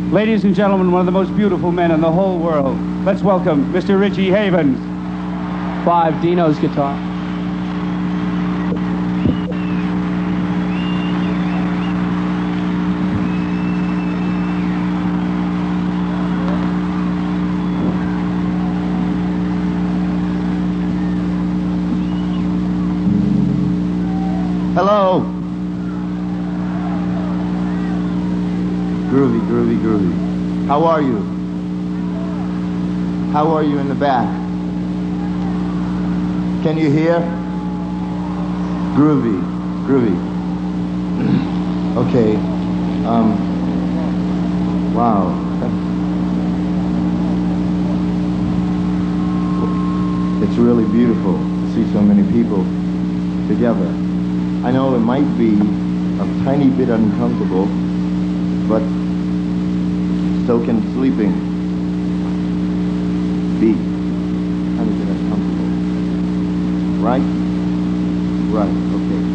Ladies and gentlemen, one of the most beautiful men in the whole world. Let's welcome Mr. Richie Havens. 5, Dino's guitar. Hello. Groovy, groovy, groovy. How are you? How are you in the back? Can you hear? Groovy, groovy. Okay. Wow. It's really beautiful to see so many people together. I know it might be a tiny bit uncomfortable, but so can sleeping be a tiny bit uncomfortable. Right? Right, okay.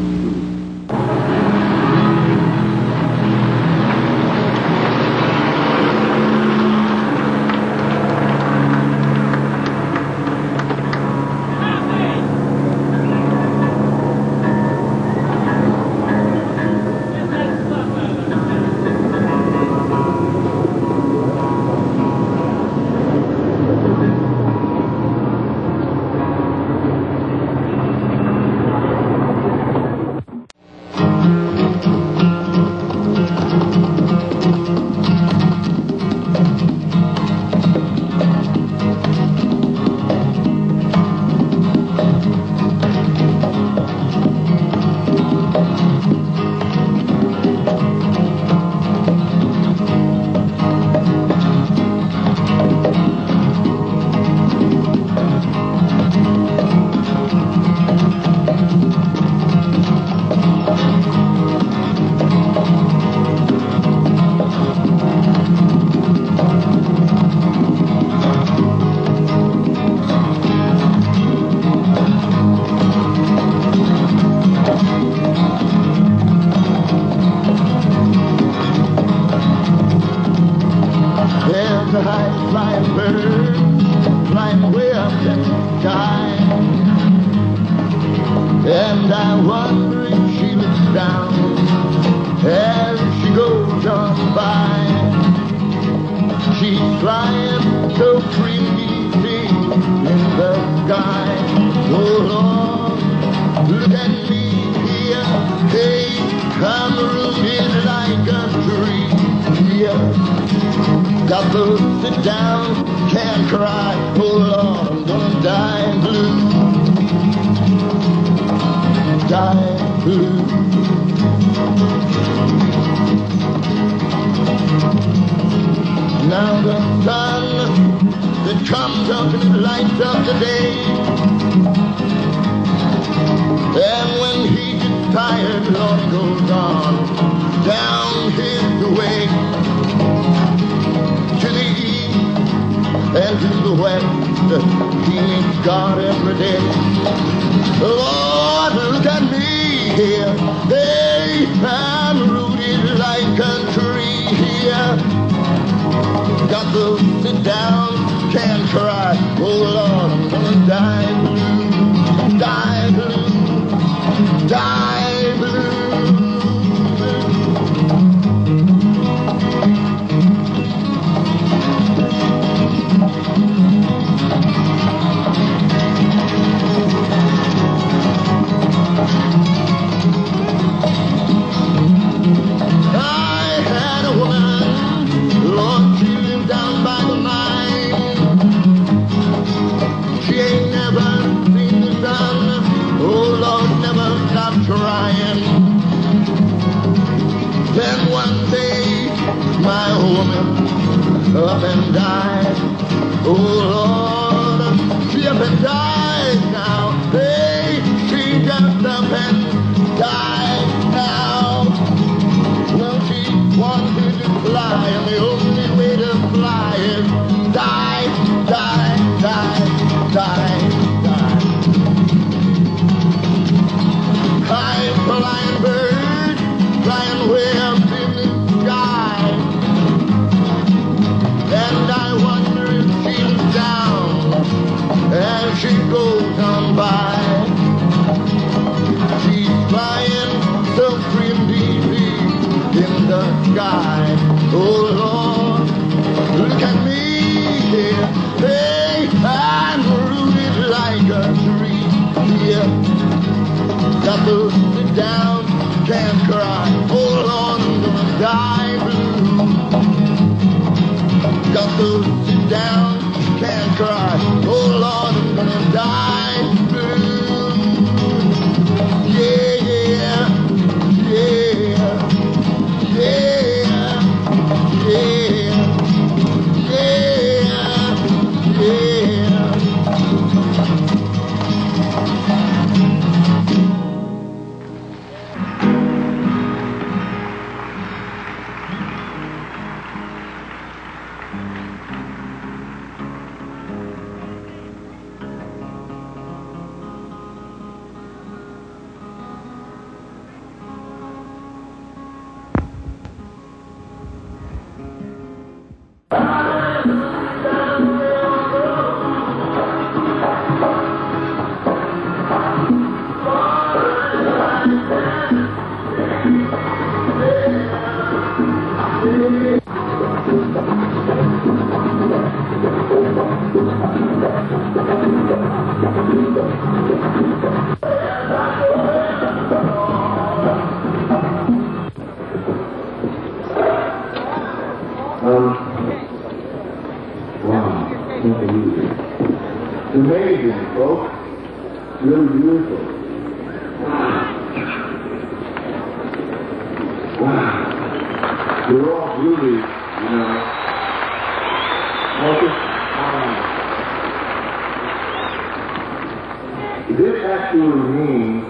Flying bird, flying way up in the sky. die. Oh Lord, look at me here. Hey, I'm rooted like a tree. Yeah, got to sit down, can't cry. Oh Lord, I'm gonna die blue. Got to sit down, can't cry. Oh Lord, I'm gonna die blue. Yeah, yeah, yeah, yeah, yeah, yeah, yeah. Wow, can't believe it. It's amazing, folks. It's really beautiful. Wow. We're all really, you know, this actually means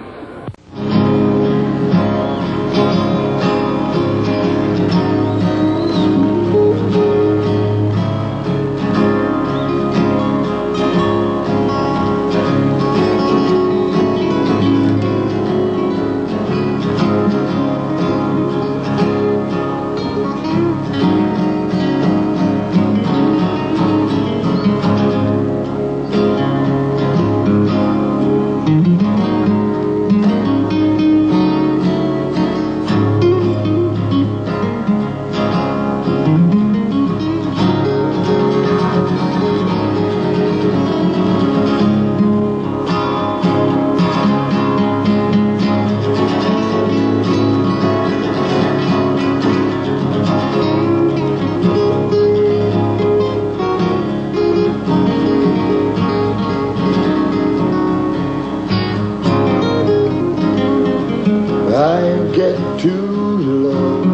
I get too low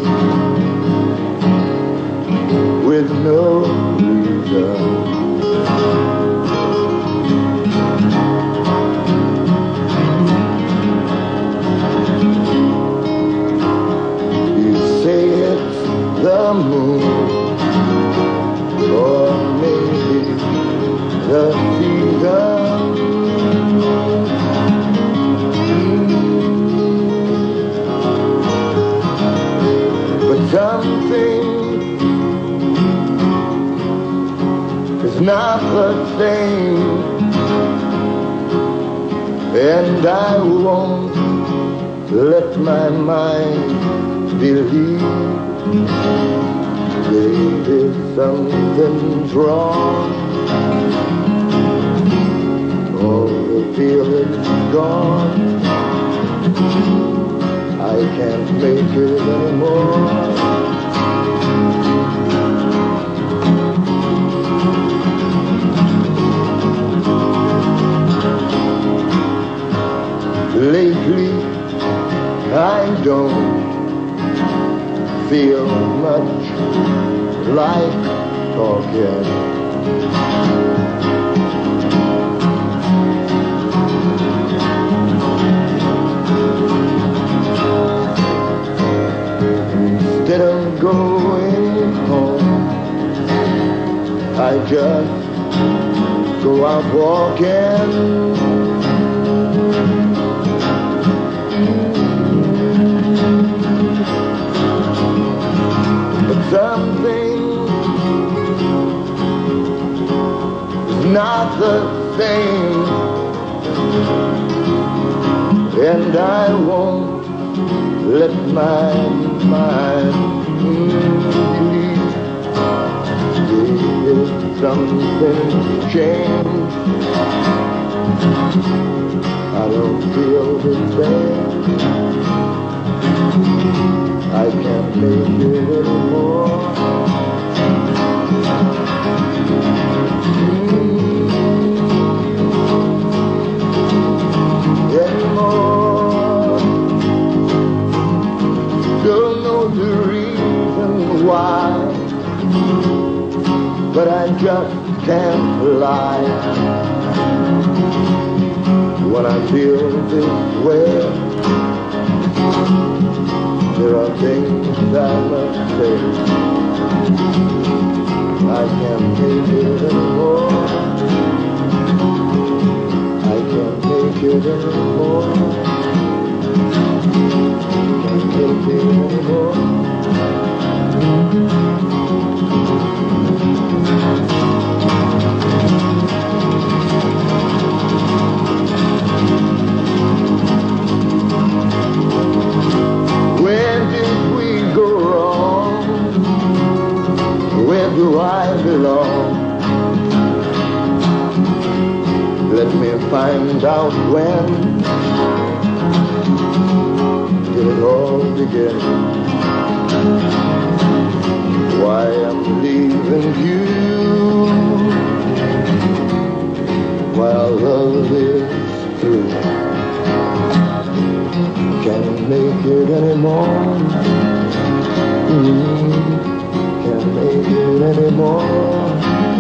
with no reason. You say it's the moon, or maybe the season. Something is not the same, and I won't let my mind believe maybe something's wrong, all the feeling's gone. I can't make it anymore. Lately, I don't feel much like talking. Instead of going home, I just go out walking. But something is not the same, and I won't let my mind Did something change? I don't feel the same. I can't make it anymore. Anymore. Don't know the reason why, but I just can't lie. When I feel this way, there are things I must say. I can't take it anymore. I can't take it anymore. Can't take it anymore. Where did we go wrong? Where do I belong? Let me find out when did it all begin? Why I'm leaving you while love is through. Can't make it anymore. Can't make it anymore.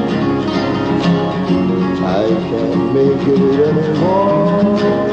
I can't make it anymore.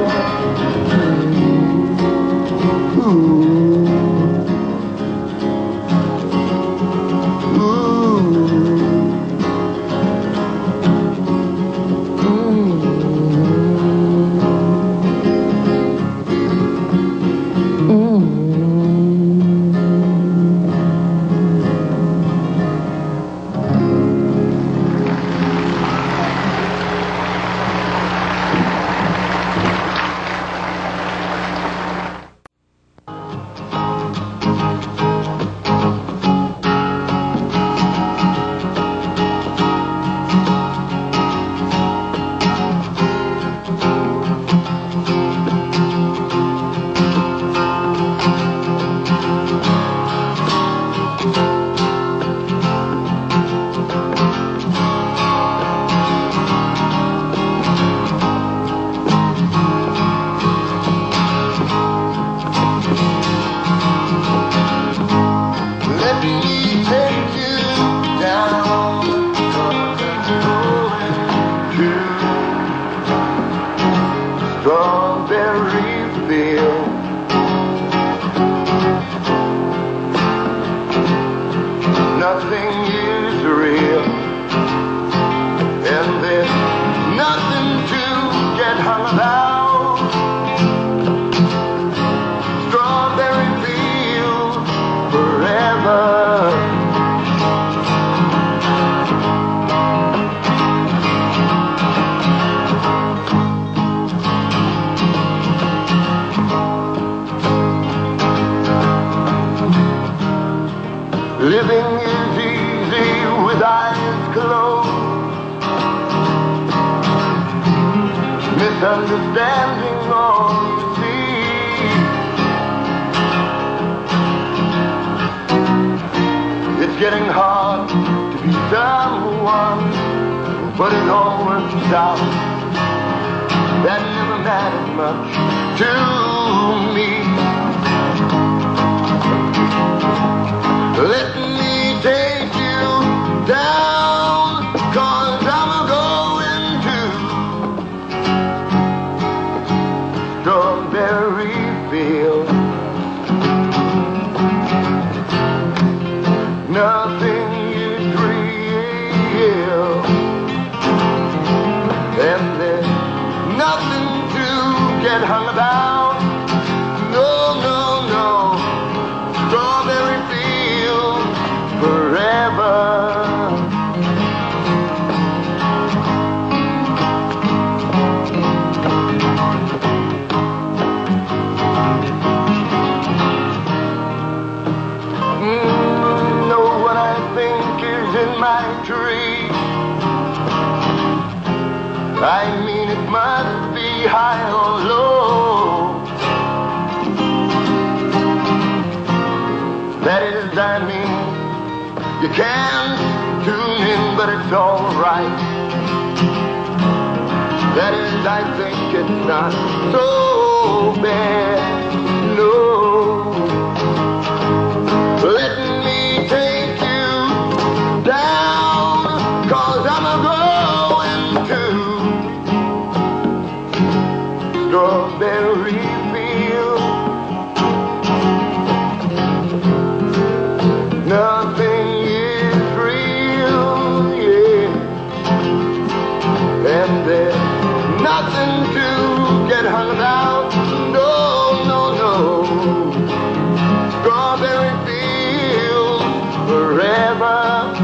Living is easy with eyes closed. Misunderstanding all you see. It's getting hard to be someone, but it all works out. That never mattered much to me. Let me take you down, 'cause I'm going to Strawberry Field. Nothing is real, and there's nothing to get hung about. No, no, no. Strawberry Field forever. pine tree. I mean it must be high or low. That is, I mean, you can't tune in, but it's alright. That is, I think it's not so bad, no. Let me take you down, 'cause I'm a-going to Strawberry Field. Nothing is real, yeah, and there's nothing to get hung about. No, no, no. Strawberry fields forever.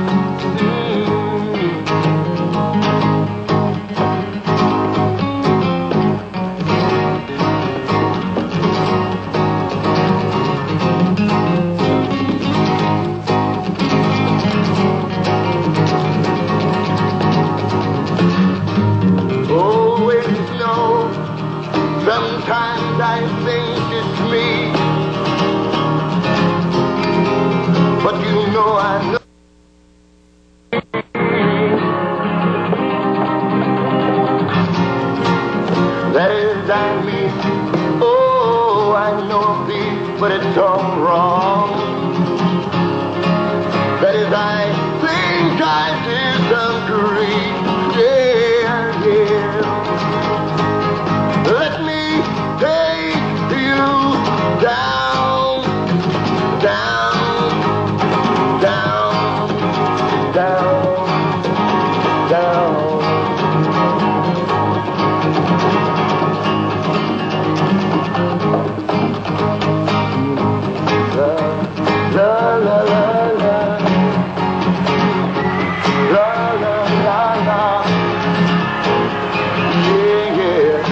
Sometimes I think it's me, but you know I know. That is, I mean, oh, I know this, but it's all wrong. That is, I think I disagree, yeah, yeah. Let me take you down, down, down, down, down. La, la, la, la, la, la, la, la. Yeah, yeah.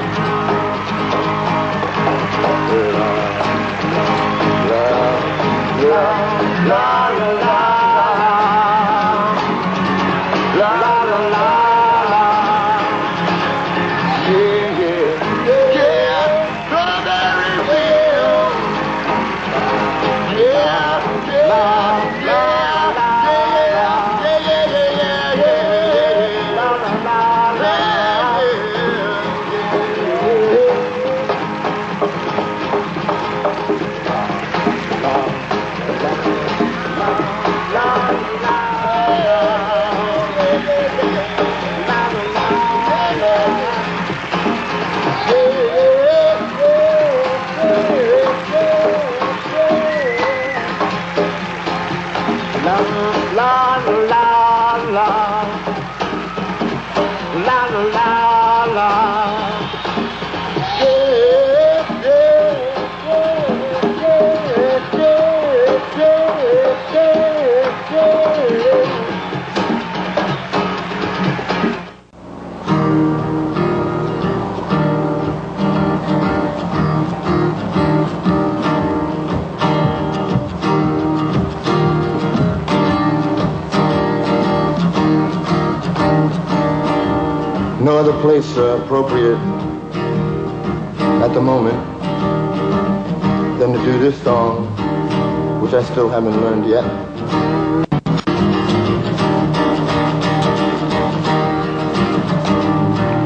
No other place appropriate at the moment than to do this song, which I still haven't learned yet.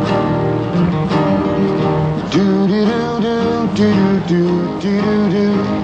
Do do do do do do do do do.